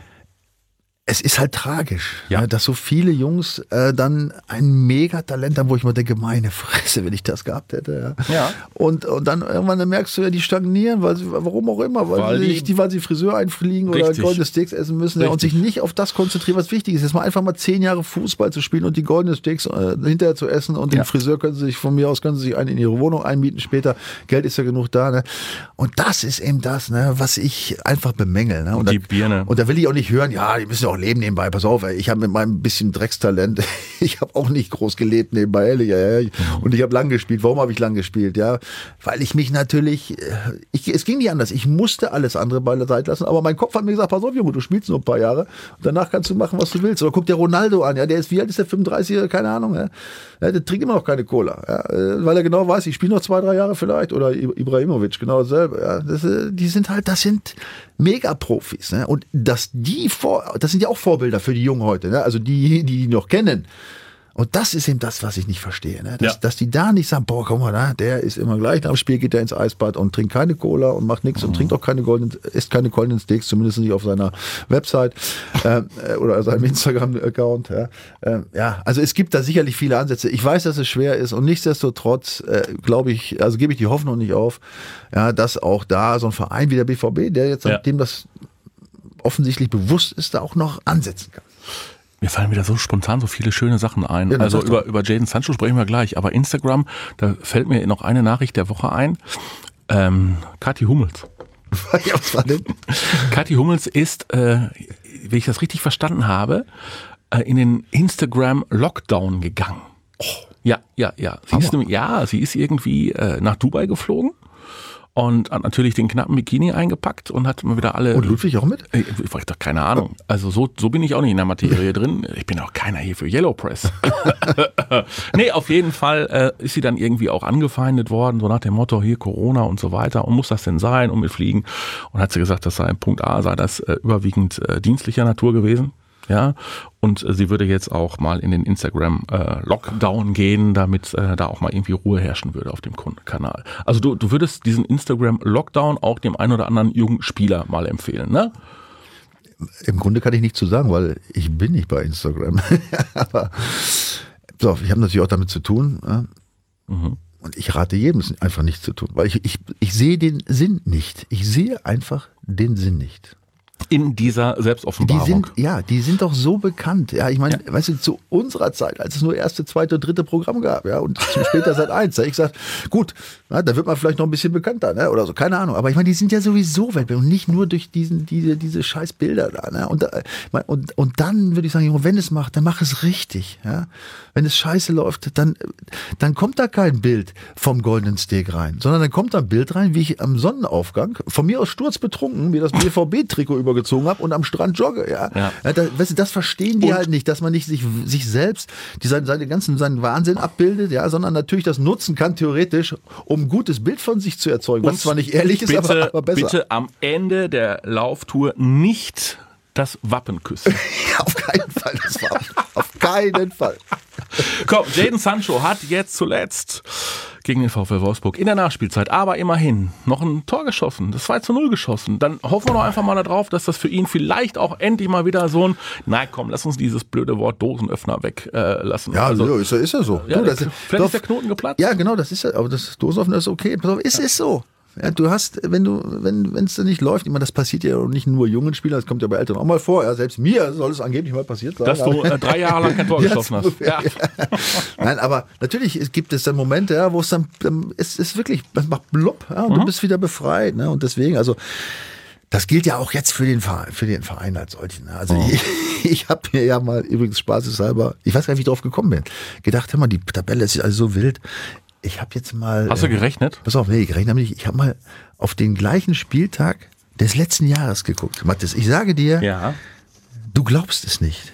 es ist halt tragisch, ne? Dass so viele Jungs dann ein Megatalent haben, wo ich mir denke, meine Fresse, wenn ich das gehabt hätte. Ja. Und dann irgendwann merkst du ja, die stagnieren, warum auch immer, weil sie Friseur einfliegen oder goldene Steaks essen müssen und sich nicht auf das konzentrieren, was wichtig ist. Jetzt mal einfach mal 10 Jahre Fußball zu spielen und die goldenen Steaks hinterher zu essen und den Friseur können sie sich einen in ihre Wohnung einmieten später. Geld ist ja genug da. Ne? Und das ist eben das, ne, was ich einfach bemängel. Ne? Und die Birne. Und da will ich auch nicht hören, ja, die müssen ja auch leben nebenbei. Pass auf, ich habe mit meinem bisschen Dreckstalent, ich habe auch nicht groß gelebt nebenbei, ehrlich. Und ich habe lang gespielt. Warum habe ich lang gespielt? Ja, weil ich mich natürlich, es ging nicht anders. Ich musste alles andere beiseite lassen, aber mein Kopf hat mir gesagt, pass auf, Junge, du spielst nur ein paar Jahre und danach kannst du machen, was du willst. Oder guck dir Ronaldo an, ja, wie alt ist der, 35, keine Ahnung, ja? Der trinkt immer noch keine Cola, ja? Weil er genau weiß, ich spiele noch 2-3 Jahre vielleicht, oder Ibrahimovic, genau dasselbe. Ja? Das sind Megaprofis, ne? Und das sind ja auch Vorbilder für die Jungen heute, ne? Also die noch kennen. Und das ist eben das, was ich nicht verstehe, ne? Dass die da nicht sagen, boah, komm mal, na, der ist immer gleich, nach dem Spiel geht er ins Eisbad und trinkt keine Cola und macht nichts und trinkt auch isst keine goldenen Steaks, zumindest nicht auf seiner Website oder seinem Instagram-Account. Ja, also es gibt da sicherlich viele Ansätze. Ich weiß, dass es schwer ist und nichtsdestotrotz glaube ich, also gebe ich die Hoffnung nicht auf, ja, dass auch da so ein Verein wie der BVB, der jetzt, dem das offensichtlich bewusst ist, da auch noch ansetzen kann. Mir fallen wieder so spontan so viele schöne Sachen ein. Ja, also über Jadon Sancho sprechen wir gleich. Aber Instagram, da fällt mir noch eine Nachricht der Woche ein. Kathi Hummels. Ja, was war denn? Kathi Hummels ist, wenn ich das richtig verstanden habe, in den Instagram-Lockdown gegangen. Oh. Ja. Sie ist irgendwie nach Dubai geflogen. Und hat natürlich den knappen Bikini eingepackt und hat immer wieder alle... Und Ludwig auch mit? Ich doch keine Ahnung. Also so bin ich auch nicht in der Materie drin. Ich bin auch keiner hier für Yellow Press. Nee, auf jeden Fall ist sie dann irgendwie auch angefeindet worden, so nach dem Motto, hier Corona und so weiter. Und muss das denn sein? Und mit Fliegen. Und hat sie gesagt, das sei Punkt A, sei das überwiegend dienstlicher Natur gewesen. Ja, und sie würde jetzt auch mal in den Instagram-Lockdown gehen, damit da auch mal irgendwie Ruhe herrschen würde auf dem Kanal. Also du würdest diesen Instagram-Lockdown auch dem einen oder anderen jungen Spieler mal empfehlen, ne? Im Grunde kann ich nichts zu sagen, weil ich bin nicht bei Instagram. Aber so, ich habe natürlich auch damit zu tun. Ja? Und ich rate jedem, es einfach nichts zu tun, weil ich sehe den Sinn nicht. Ich sehe einfach den Sinn nicht. In dieser Selbstoffenbarung. Die sind doch so bekannt. Ja, ich meine, weißt du, zu unserer Zeit, als es nur erste, zweite und dritte Programm gab, ja, und später Sat.1, da ich gesagt, gut, na, da wird man vielleicht noch ein bisschen bekannter, ne, oder so, keine Ahnung. Aber ich meine, die sind ja sowieso weltberühmt und nicht nur durch diese scheiß Bilder da, ne, und dann würde ich sagen, Junge, wenn es macht, dann mach es richtig, ja. Wenn es scheiße läuft, dann kommt da kein Bild vom goldenen Steak rein, sondern dann kommt da ein Bild rein, wie ich am Sonnenaufgang, von mir aus sturzbetrunken, mir das BVB-Trikot übergezogen habe und am Strand jogge. Ja. Das verstehen die halt nicht, dass man nicht sich selbst seinen Wahnsinn abbildet, ja, sondern natürlich das nutzen kann, theoretisch, um ein gutes Bild von sich zu erzeugen, was zwar nicht ehrlich ist, aber besser. Bitte am Ende der Lauftour nicht das Wappen küssen. Auf keinen Fall das Wappen. Auf keinen Fall. Komm, Jadon Sancho hat jetzt zuletzt gegen den VfL Wolfsburg in der Nachspielzeit, aber immerhin noch ein Tor geschossen, das 2:0 geschossen. Dann hoffen wir doch einfach mal darauf, dass das für ihn vielleicht auch endlich mal wieder so ein, na komm, lass uns dieses blöde Wort Dosenöffner weglassen. Ja, also, ist ja so. Ja, vielleicht ist der Knoten geplatzt. Ja, genau, das ist ja, aber das Dosenöffner ist okay. Es ist so. Ja, du hast, wenn es da nicht läuft, immer das passiert ja nicht nur jungen Spielern, das kommt ja bei Älteren auch mal vor. Ja, selbst mir soll es angeblich mal passiert sein. Dass du 3 Jahre lang kein Tor geschossen hast. Ja. Nein, aber natürlich gibt es dann Momente, ja, wo es dann, es ist wirklich, es macht blub, ja, und du bist wieder befreit. Ne? Und deswegen, also das gilt ja auch jetzt für den Verein als solchen. Also ich habe mir ja mal, übrigens spaßeshalber, ich weiß gar nicht, wie ich drauf gekommen bin, gedacht, hör mal, die Tabelle ist also so wild. Ich habe jetzt mal... Hast du gerechnet? Pass auf, nee, gerechnet habe ich nicht. Ich habe mal auf den gleichen Spieltag des letzten Jahres geguckt. Mathis, ich sage dir, Du glaubst es nicht.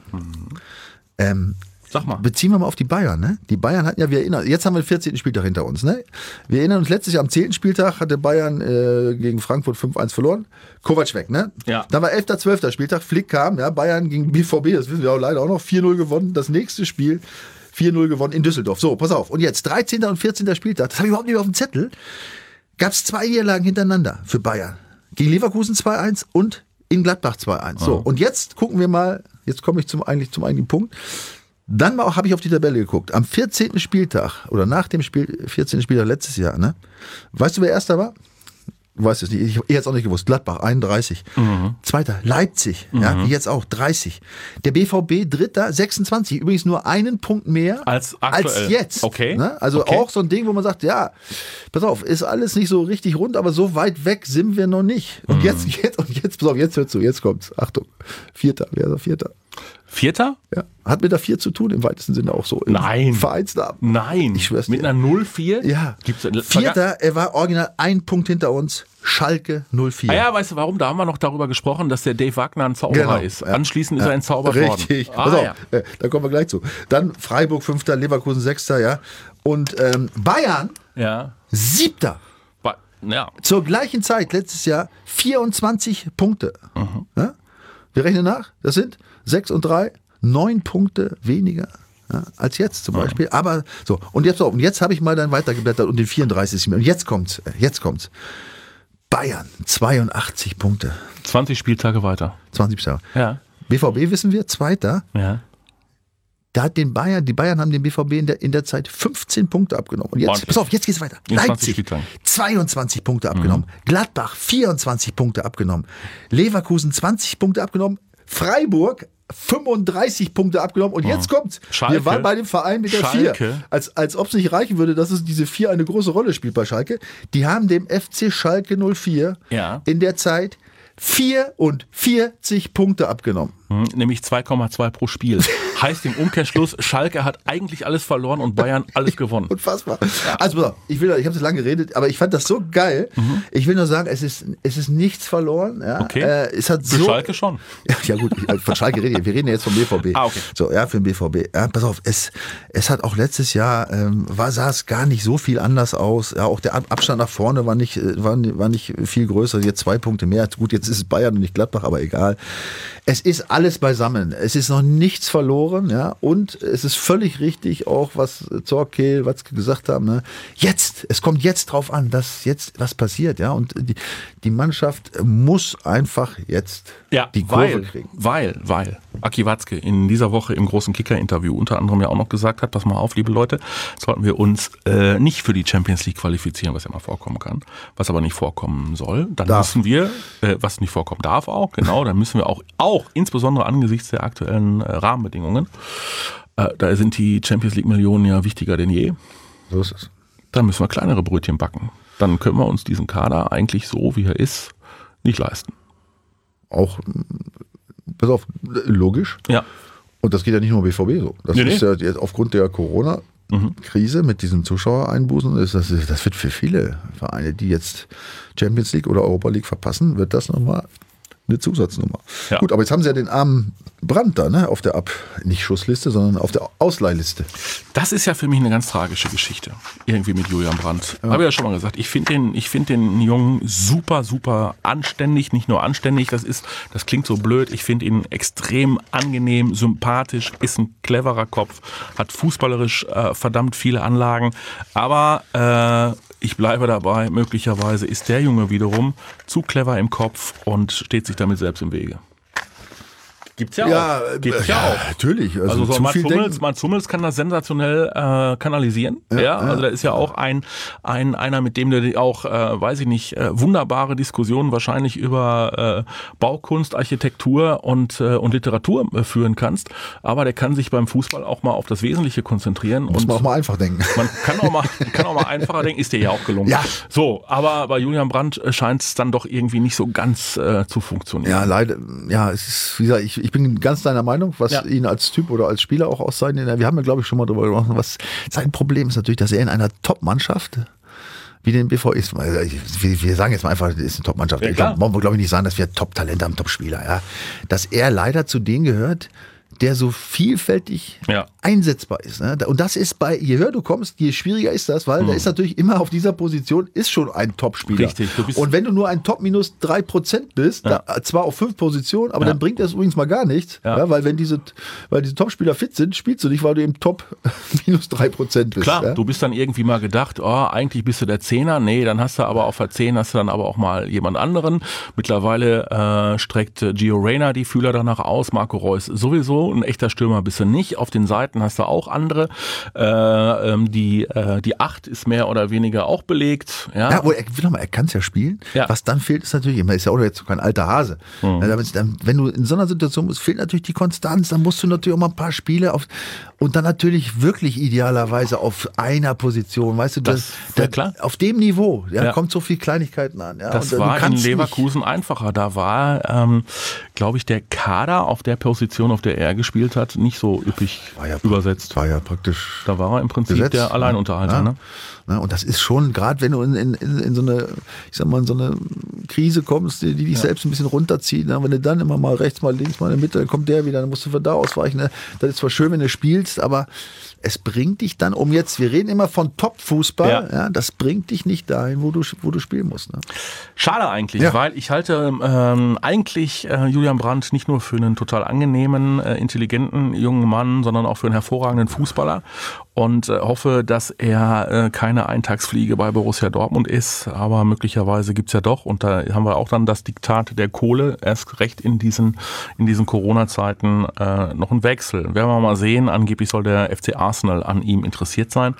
Sag mal. Beziehen wir mal auf die Bayern, ne? Die Bayern hatten ja, jetzt haben wir den 14. Spieltag hinter uns, ne? Wir erinnern uns, letztes Jahr am 10. Spieltag hatte Bayern gegen Frankfurt 5-1 verloren. Kovac weg, ne? Ja. Dann war 11., 12. Spieltag, Flick kam, ja, Bayern gegen BVB, das wissen wir auch leider auch noch, 4-0 gewonnen. Das nächste Spiel 4-0 gewonnen in Düsseldorf. So, pass auf. Und jetzt 13. und 14. Spieltag, das habe ich überhaupt nicht mehr auf dem Zettel, gab es 2 Niederlagen hintereinander für Bayern. Gegen Leverkusen 2-1 und in Gladbach 2-1. So, und jetzt gucken wir mal, jetzt komme ich zum eigentlichen Punkt. Dann habe ich auf die Tabelle geguckt. Am 14. Spieltag oder nach dem 14. Spieltag letztes Jahr, ne? Weißt du, wer Erster war? Du weißt es nicht. Ich hätte es auch nicht gewusst. Gladbach, 31. Zweiter, Leipzig, ja, wie jetzt auch, 30. Der BVB, Dritter, 26. Übrigens nur einen Punkt mehr als jetzt. Okay. Ne? Also auch so ein Ding, wo man sagt, ja, pass auf, ist alles nicht so richtig rund, aber so weit weg sind wir noch nicht. Und jetzt, pass auf, jetzt hört zu, jetzt kommt's. Achtung. Vierter, wer ist der Vierter? Vierter? Ja. Hat mit der 4 zu tun, im weitesten Sinne auch so. Nein. Vereinsnamen. Nein. Ich schwör's mit dir. einer 0-4? Ja. Vierter, er war original 1 Punkt hinter uns. Schalke 04. Ah ja, weißt du warum? Da haben wir noch darüber gesprochen, dass der Dave Wagner ein Zauberer ist. Anschließend ist er entzaubert worden. Richtig. Pass auf, da kommen wir gleich zu. Dann Freiburg 5., Leverkusen 6., ja. Und Bayern 7. Ja. Zur gleichen Zeit, letztes Jahr, 24 Punkte. Ja? Wir rechnen nach, das sind 6 und 3, 9 Punkte weniger als jetzt zum Beispiel. Aber so, und jetzt habe ich mal dann weitergeblättert und den 34. Und jetzt kommt's. Bayern, 82 Punkte. 20 Spieltage weiter. 20 Spieltage. Ja. BVB wissen wir, 2. Ja. Da hat die Bayern haben dem BVB in der Zeit 15 Punkte abgenommen. Und jetzt, pass auf, jetzt geht's weiter. Leipzig, 22 Punkte abgenommen. Gladbach, 24 Punkte abgenommen. Leverkusen, 20 Punkte abgenommen. Freiburg, 35 Punkte abgenommen. Und jetzt kommt's. Schalke. Wir waren bei dem Verein mit der 4. Als ob es nicht reichen würde, dass es diese 4 eine große Rolle spielt bei Schalke. Die haben dem FC Schalke 04 in der Zeit 44 Punkte abgenommen. Nämlich 2,2 pro Spiel. Heißt im Umkehrschluss, Schalke hat eigentlich alles verloren und Bayern alles gewonnen. Unfassbar. Also, ich habe so lange geredet, aber ich fand das so geil. Ich will nur sagen, es ist nichts verloren. Ja. Okay. Es hat für Schalke schon. Ja gut, von Schalke reden wir reden ja jetzt vom BVB. Okay. So, ja, für den BVB. Ja, pass auf, es hat auch letztes Jahr, sah es gar nicht so viel anders aus. Ja, auch der Abstand nach vorne war nicht viel größer. Jetzt 2 Punkte mehr. Gut, jetzt ist es Bayern und nicht Gladbach, aber egal. Es ist alles beisammen. Es ist noch nichts verloren, ja, und es ist völlig richtig, auch was Zorc, Kehl, Watzke gesagt haben, ne? Es kommt jetzt drauf an, dass jetzt was passiert, ja, und die Mannschaft muss einfach jetzt die Kurve kriegen. Weil Aki Watzke in dieser Woche im großen Kicker-Interview unter anderem ja auch noch gesagt hat, pass mal auf, liebe Leute, sollten wir uns nicht für die Champions League qualifizieren, was ja mal vorkommen kann, was aber nicht vorkommen soll, dann müssen wir, was nicht vorkommen darf auch, genau, dann müssen wir auch insbesondere angesichts der aktuellen Rahmenbedingungen, da sind die Champions League Millionen ja wichtiger denn je. So ist es. Dann müssen wir kleinere Brötchen backen. Dann können wir uns diesen Kader eigentlich so, wie er ist, nicht leisten. Auch, pass auf, logisch. Ja. Und das geht ja nicht nur BVB so. Das ist ja jetzt aufgrund der Corona-Krise mit diesen Zuschauereinbußen, das wird für viele Vereine, die jetzt Champions League oder Europa League verpassen, wird das nochmal eine Zusatznummer. Ja. Gut, aber jetzt haben sie ja den armen Brandt da, ne, auf der nicht Schussliste, sondern auf der Ausleihliste. Das ist ja für mich eine ganz tragische Geschichte. Irgendwie mit Julian Brandt. Ja. Habe ich ja schon mal gesagt. Ich finde den Jungen super, super anständig. Nicht nur anständig, das klingt so blöd. Ich finde ihn extrem angenehm, sympathisch, ist ein cleverer Kopf, hat fußballerisch verdammt viele Anlagen. Aber ich bleibe dabei, möglicherweise ist der Junge wiederum zu clever im Kopf und steht sich damit selbst im Wege. Gibt's ja auch. Gibt's ja auch. Natürlich. Also so Mats Hummels kann das sensationell kanalisieren. Also da ist ja auch einer, mit dem du auch, weiß ich nicht, wunderbare Diskussionen wahrscheinlich über Baukunst, Architektur und Literatur führen kannst. Aber der kann sich beim Fußball auch mal auf das Wesentliche konzentrieren. Muss man auch mal einfach denken. Man kann auch mal einfacher denken, ist dir ja auch gelungen. Ja. So, aber bei Julian Brandt scheint es dann doch irgendwie nicht so ganz zu funktionieren. Ja, leider. Ja, es ist, wie gesagt, ich bin ganz deiner Meinung, was ihn als Typ oder als Spieler auch auszeichnet. Wir haben ja, glaube ich, schon mal drüber gesprochen, was sein Problem ist natürlich, dass er in einer Top-Mannschaft wie den BV ist. Wir sagen jetzt mal einfach, das ist eine Top-Mannschaft. Ja, man muss, glaube ich, nicht sagen, dass wir Top-Talente haben, Top-Spieler. Ja. Dass er leider zu denen gehört, der so vielfältig einsetzbar ist. Ne? Und das ist je höher du kommst, je schwieriger ist das, weil der ist natürlich immer auf dieser Position, ist schon ein Top-Spieler. Richtig. Und wenn du nur ein Top minus 3% bist, zwar auf 5 Positionen, aber dann bringt das übrigens mal gar nichts, weil diese Top-Spieler fit sind, spielst du nicht, weil du im Top minus 3% bist. Klar, du bist dann irgendwie mal gedacht, eigentlich bist du der Zehner, nee, dann hast du aber auf der 10 hast du dann aber auch mal jemand anderen. Mittlerweile streckt Gio Reyna die Fühler danach aus, Marco Reus sowieso, ein echter Stürmer bist du nicht. Auf den Seiten hast du auch andere. Die 8 ist mehr oder weniger auch belegt. Ja, er kann es ja spielen. Ja. Was dann fehlt, ist natürlich, er ist ja auch jetzt kein alter Hase. Wenn du in so einer Situation bist, fehlt natürlich die Konstanz. Dann musst du natürlich auch mal ein paar Spiele und dann natürlich wirklich idealerweise auf einer Position. Weißt du, klar. Auf dem Niveau kommt so viel Kleinigkeiten an. Ja? Das war in Leverkusen einfacher. Da war, glaube ich, der Kader auf der Position, auf der er gespielt hat, nicht so üppig übersetzt. War ja praktisch. Da war er im Prinzip besetzt, der Alleinunterhalter. Ja. Ne? Und das ist schon, gerade wenn du in so eine, ich sag mal, in so eine Krise kommst, die dich selbst ein bisschen runterzieht, ne? Wenn du dann immer mal rechts, mal links, mal in der Mitte, dann kommt der wieder, dann musst du von da ausweichen. Ne? Das ist zwar schön, wenn du spielst, aber es bringt dich dann wir reden immer von Top-Fußball, das bringt dich nicht dahin, wo du spielen musst. Ne? Schade eigentlich, weil ich halte eigentlich Julian Brandt nicht nur für einen total angenehmen, intelligenten jungen Mann, sondern auch für einen hervorragenden Fußballer und hoffe, dass er keine Eintagsfliege bei Borussia Dortmund ist, aber möglicherweise gibt's ja doch und da haben wir auch dann das Diktat der Kohle, erst recht in diesen Corona-Zeiten noch ein Wechsel. Werden wir mal sehen, angeblich soll der FC Arsenal an ihm interessiert sein.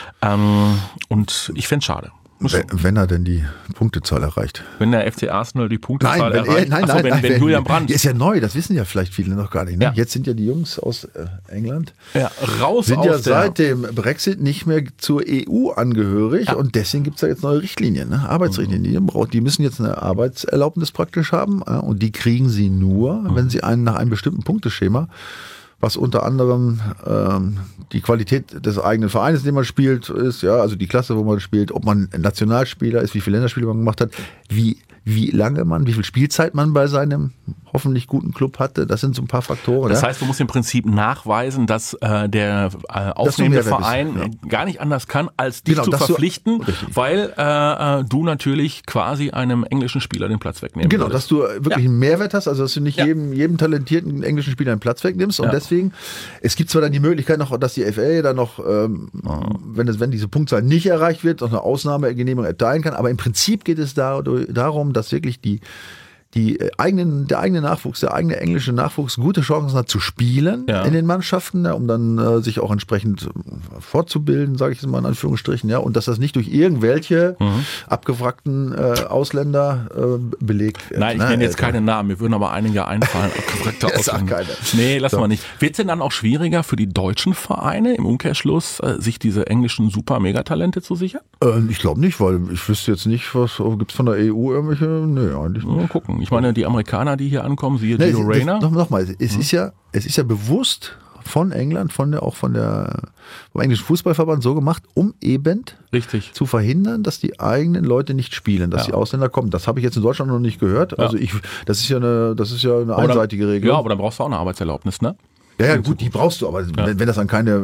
Und ich fände es schade. Wenn er denn die Punktezahl erreicht. Wenn der FC Arsenal die Punktezahl erreicht. Wenn Julian Brandt. Ist ja neu, das wissen ja vielleicht viele noch gar nicht. Ne? Ja. Jetzt sind ja die Jungs aus England. Ja, sind ja seit dem Brexit nicht mehr zur EU angehörig und deswegen gibt es da jetzt neue Richtlinien, ne? Arbeitsrichtlinien. Die müssen jetzt eine Arbeitserlaubnis praktisch haben und die kriegen sie nur, wenn sie nach einem bestimmten Punkteschema, was unter anderem die Qualität des eigenen Vereines, in dem man spielt, ist, also die Klasse, wo man spielt, ob man ein Nationalspieler ist, wie viele Länderspiele man gemacht hat, wie viel Spielzeit man bei seinem hoffentlich guten Club hatte. Das sind so ein paar Faktoren. Das heißt, du musst im Prinzip nachweisen, dass der aufnehmende Verein gar nicht anders kann, als dich zu verpflichten, weil du natürlich quasi einem englischen Spieler den Platz wegnehmen würdest. Dass du wirklich einen Mehrwert hast, also dass du nicht jedem talentierten englischen Spieler den Platz wegnimmst. Und deswegen, es gibt zwar dann die Möglichkeit noch, dass die FA dann noch, wenn diese Punktzahl nicht erreicht wird, noch eine Ausnahmegenehmigung erteilen kann, aber im Prinzip geht es darum, dass wirklich der eigene Nachwuchs, der eigene englische Nachwuchs gute Chancen hat zu spielen in den Mannschaften, um dann sich auch entsprechend fortzubilden, sage ich jetzt mal in Anführungsstrichen, und dass das nicht durch irgendwelche abgewrackten Ausländer belegt wird. Nein, ich nenne jetzt keine Namen, mir würden aber einige einfallen, abgewrackte Ausländer. Nee, lassen wir nicht. Wird es denn dann auch schwieriger für die deutschen Vereine im Umkehrschluss, sich diese englischen Super-Megatalente zu sichern? Ich glaube nicht, weil ich wüsste jetzt nicht, gibt es von der EU irgendwelche, nee, eigentlich nicht. Mal gucken. Ich meine, die Amerikaner, die hier ankommen, siehe Gio Reyna. Nochmal, es ist ja bewusst von England, vom englischen Fußballverband so gemacht, um eben zu verhindern, dass die eigenen Leute nicht spielen, dass die Ausländer kommen. Das habe ich jetzt in Deutschland noch nicht gehört. Also das ist ja eine einseitige Regelung. Ja, aber dann brauchst du auch eine Arbeitserlaubnis, ne? Ja, gut, die brauchst du, aber wenn das an keine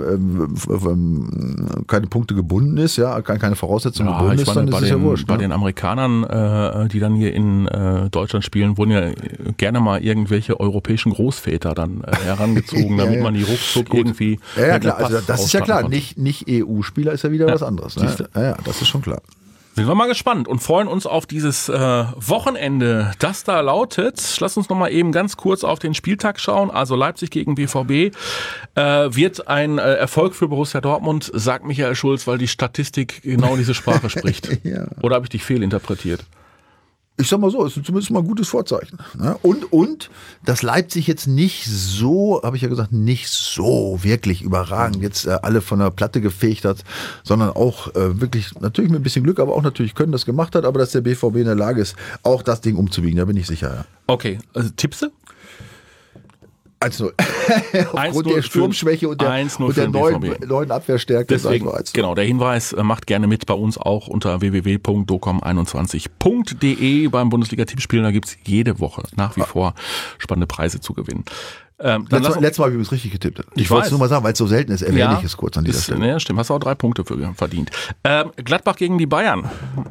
Punkte gebunden ist, keine Voraussetzungen gebunden ist, dann ist es ja wurscht. Bei den Amerikanern, die dann hier in Deutschland spielen, wurden ja gerne mal irgendwelche europäischen Großväter dann herangezogen, damit man die ruckzuck irgendwie... Ja, klar, also das ist ja klar, nicht EU-Spieler ist ja wieder was anderes. Ne? Ja, das ist schon klar. Sind wir mal gespannt und freuen uns auf dieses Wochenende, das da lautet. Lass uns noch mal eben ganz kurz auf den Spieltag schauen. Also Leipzig gegen BVB wird ein Erfolg für Borussia Dortmund, sagt Michael Schulz, weil die Statistik genau diese Sprache spricht. Oder habe ich dich fehlinterpretiert? Ich sag mal so, es ist zumindest mal ein gutes Vorzeichen. Und dass Leipzig jetzt nicht so, habe ich ja gesagt, nicht so wirklich überragend jetzt alle von der Platte gefegt hat, sondern auch wirklich, natürlich mit ein bisschen Glück, aber auch natürlich Können das gemacht hat, aber dass der BVB in der Lage ist, auch das Ding umzubiegen, da bin ich sicher. Ja. Okay, also Tippse? 1-0. Aufgrund der Sturmschwäche und der neuen Abwehrstärke. Deswegen, genau, der Hinweis, macht gerne mit bei uns auch unter www.docom21.de beim Bundesliga-Tippspielen. Da gibt es jede Woche nach wie vor spannende Preise zu gewinnen. Letztes Mal habe ich übrigens richtig getippt. Ich wollte es nur mal sagen, weil es so selten ist, erwähne ich es kurz an dieser Stelle. Ja, stimmt, hast du auch 3 Punkte für verdient. Gladbach gegen die Bayern.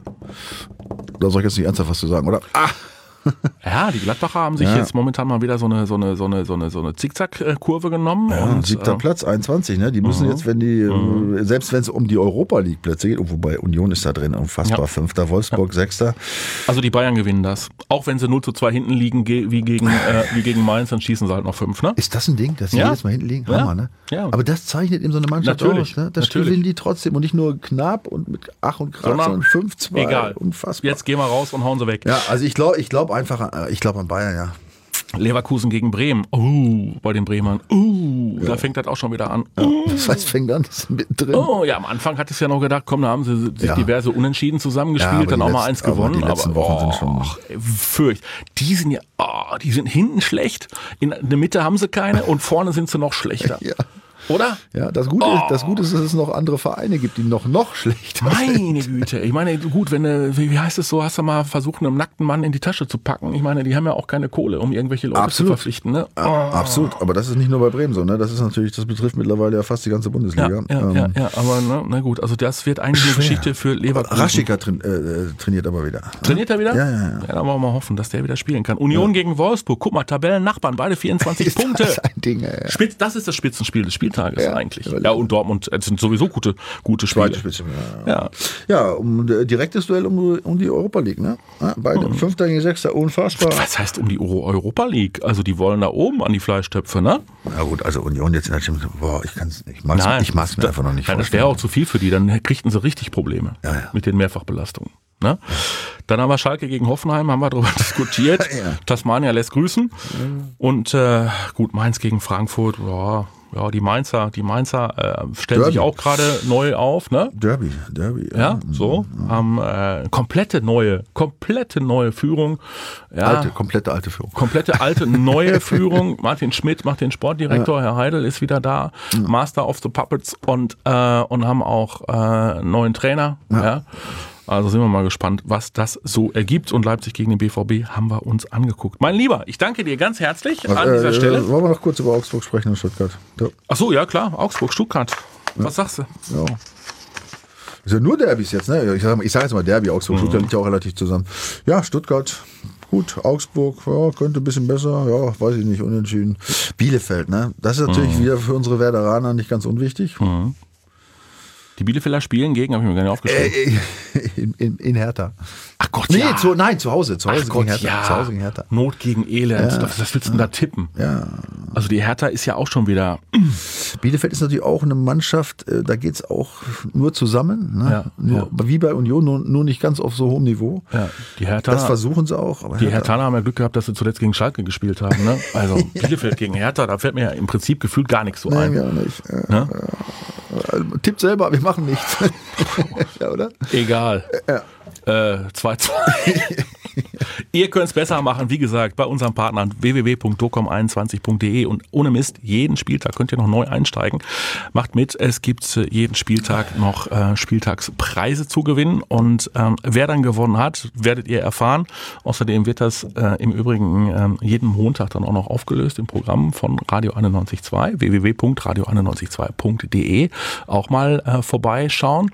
Da soll ich jetzt nicht ernsthaft was zu sagen, oder? Ja, die Gladbacher haben sich jetzt momentan mal wieder so eine Zickzack-Kurve genommen. Ja, und 7. Platz, 21. Ne? Die müssen jetzt, wenn die, selbst wenn es um die Europa-League-Plätze geht, wobei Union ist da drin, unfassbar, 5. Wolfsburg, 6. Also die Bayern gewinnen das. Auch wenn sie 0-2 hinten liegen, wie gegen Mainz, dann schießen sie halt noch 5. Ne? Ist das ein Ding, dass sie jedes Mal hinten liegen? Hammer, ne? Ja. Aber das zeichnet eben so eine Mannschaft aus. Ne? Das gewinnen die trotzdem und nicht nur knapp und mit Ach und Krach, sondern 5-2. Egal. Unfassbar. Jetzt gehen wir raus und hauen sie weg. Ja, also ich glaube an Bayern, ja. Leverkusen gegen Bremen. Bei den Bremern. Da fängt das auch schon wieder an. Das heißt, fängt an, das ist mittendrin. Am Anfang hatte ich ja noch gedacht, komm, da haben sie sich diverse Unentschieden zusammengespielt, dann auch mal eins gewonnen. Die letzten Wochen sind schon fürcht. Die sind hinten schlecht, in der Mitte haben sie keine und vorne sind sie noch schlechter. Ja. Oder? Ja, das Gute ist, dass es noch andere Vereine gibt, die noch schlechter sind. Meine Güte. Ich meine, gut, wenn wie heißt es so, hast du mal versucht, einem nackten Mann in die Tasche zu packen? Ich meine, die haben ja auch keine Kohle, um irgendwelche Leute zu verpflichten. Ne? Absolut, aber das ist nicht nur bei Bremen so. Ne? Das betrifft mittlerweile ja fast die ganze Bundesliga. Ja, aber na gut, also das wird eigentlich eine Geschichte für Leverkusen. Rashica trainiert aber wieder. Trainiert er wieder? Ja. Dann wollen wir mal hoffen, dass der wieder spielen kann. Union gegen Wolfsburg, guck mal, Tabellennachbarn, beide 24 Punkte. Das ist ein Ding, Das ist das Spitzenspiel des Spieltages eigentlich. Ja, und Dortmund sind sowieso gute Spiele. Ja, direktes Duell um die Europa League, ne? Beide, 5. gegen 6. unfassbar. Was heißt um die Europa League? Also die wollen da oben an die Fleischtöpfe, ne? Na gut, also Union jetzt in der Champions League, ich mag es mir einfach noch nicht vorstellen. Das wäre auch zu viel für die, dann kriegten sie richtig Probleme mit den Mehrfachbelastungen. Ne? Dann haben wir Schalke gegen Hoffenheim, haben wir darüber diskutiert. Tasmania lässt grüßen. Und gut, Mainz gegen Frankfurt, ja, die Mainzer stellen sich auch gerade neu auf, ne? Derby. Ja, so. Haben komplette neue Führung. Ja, komplette alte Führung. Komplette alte, neue Führung. Martin Schmidt macht den Sportdirektor, Herr Heidel ist wieder da. Master of the Puppets und haben auch neuen Trainer. Ja. Also sind wir mal gespannt, was das so ergibt. Und Leipzig gegen den BVB haben wir uns angeguckt. Mein Lieber, ich danke dir ganz herzlich an dieser Stelle. Wollen wir noch kurz über Augsburg sprechen in Stuttgart? Ja. Ach so, ja klar, Augsburg, Stuttgart. Was sagst du? Ja. Ist ja nur Derbys jetzt, ne? Ich sage jetzt mal Derby, Augsburg, Stuttgart liegt ja auch relativ zusammen. Ja, Stuttgart, gut, Augsburg, könnte ein bisschen besser, weiß ich nicht, unentschieden. Bielefeld, ne? Das ist natürlich wieder für unsere Werderaner nicht ganz unwichtig. Die Bielefelder spielen gegen, habe ich mir gar nicht aufgeschrieben. In Hertha. Ach Gott, zu Hause. Zu Hause gegen Hertha. Ja. Zu Hause gegen Hertha. Not gegen Elend. Ja. Was willst du denn da tippen? Ja. Also die Hertha ist ja auch schon wieder... Bielefeld ist natürlich auch eine Mannschaft, da geht es auch nur zusammen. Ne? Wie bei Union, nur nicht ganz auf so hohem Niveau. Ja. Die Hertha, das versuchen sie auch. Aber die Herthaner haben ja Glück gehabt, dass sie zuletzt gegen Schalke gespielt haben. Ne? Also Bielefeld gegen Hertha, da fällt mir ja im Prinzip gefühlt gar nichts so ein. Gar nicht. Tippt selber, wir machen nichts. Ja, oder? Egal. 2-2. Ihr könnt es besser machen, wie gesagt, bei unseren Partnern www.docom21.de und ohne Mist, jeden Spieltag könnt ihr noch neu einsteigen. Macht mit, es gibt jeden Spieltag noch Spieltagspreise zu gewinnen und wer dann gewonnen hat, werdet ihr erfahren. Außerdem wird das im Übrigen jeden Montag dann auch noch aufgelöst im Programm von Radio 91.2, www.radio912.de. Auch mal vorbeischauen.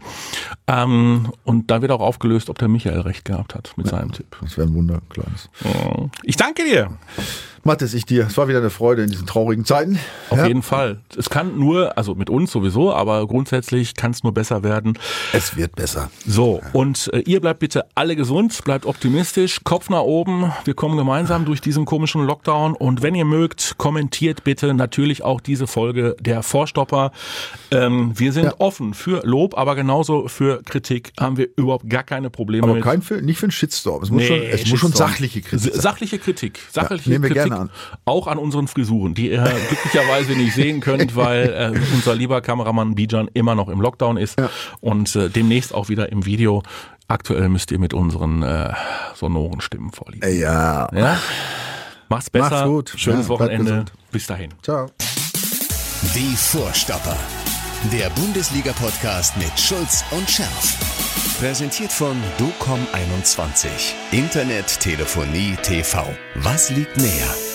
Und da wird auch aufgelöst, ob der Michael recht gehabt hat mit seinem Tipp. Das wäre ein Wunder, kleines. Ich danke dir. Mathis, ich dir. Es war wieder eine Freude in diesen traurigen Zeiten. Auf jeden Fall. Es kann nur, also mit uns sowieso, aber grundsätzlich kann es nur besser werden. Es wird besser. So, und ihr bleibt bitte alle gesund, bleibt optimistisch, Kopf nach oben. Wir kommen gemeinsam durch diesen komischen Lockdown und wenn ihr mögt, kommentiert bitte natürlich auch diese Folge der Vorstopper. Wir sind offen für Lob, aber genauso für Kritik haben wir überhaupt gar keine Probleme aber mit. Aber nicht für einen Shitstorm. Es muss schon sachliche Kritik sein. Sachliche Kritik. Nehmen wir gerne an. Auch an unseren Frisuren, die ihr glücklicherweise nicht sehen könnt, weil unser lieber Kameramann Bijan immer noch im Lockdown ist und demnächst auch wieder im Video. Aktuell müsst ihr mit unseren sonoren Stimmen vorliegen. Ja. Mach's besser. Macht's gut. Schönes Wochenende. Bis dahin. Ciao. Die Vorstopper. Der Bundesliga-Podcast mit Schulz und Scherf. Präsentiert von DOCOM21. Internet, Telefonie, TV. Was liegt näher?